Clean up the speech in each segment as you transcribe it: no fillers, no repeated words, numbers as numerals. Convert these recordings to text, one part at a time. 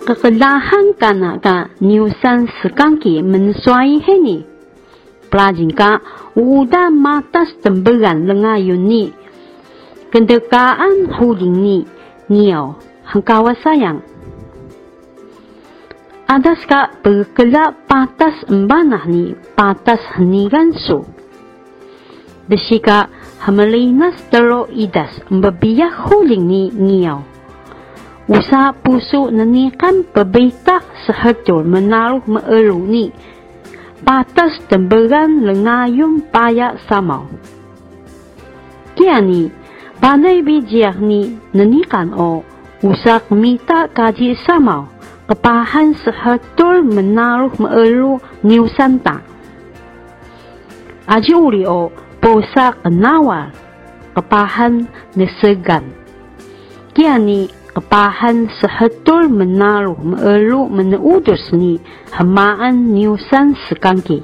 Kekelahan kana ka niusan sekangki mensuai heni. Pelajin ka udah matas temberan lengayun ni. Kendekaan huding ni niau hangkawa sayang. Adas ka berkelak patas embanah ni patas henigan su. Desika hamelinas telo idas membiak huding ni niau. Usaha pusu nanikan perbaitak sehetul menaruh meelu ni. Patas temberan lengayum payak samau. Kiani, pandai bijak ni nanikan o. Usaha minta kaji samau. Kepahan sehetul menaruh meelu niusanta. Aji uli o, posak kenawal. Kepahan nesegan. Kiani, kepahan sehetul menaruh meelu meneudus ni hamaan niusan sekangki.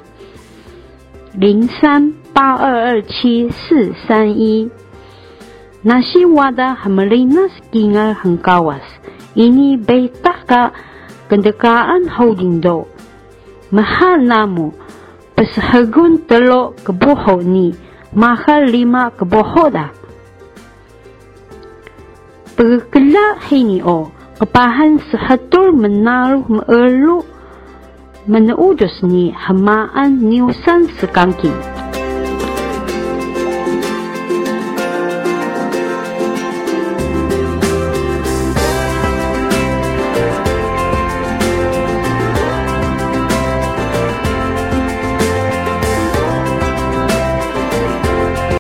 0382274431 Nasi wada hamelinas kingal hangkawas. Ini beitah ka kendekaan holding do. Mahal namu pesehagun telo keboho ni mahal 5 keboho dah. Berkelak hini o, kepahan sehetul menaruh meelu meneudus ni hamaan niusan sekangki.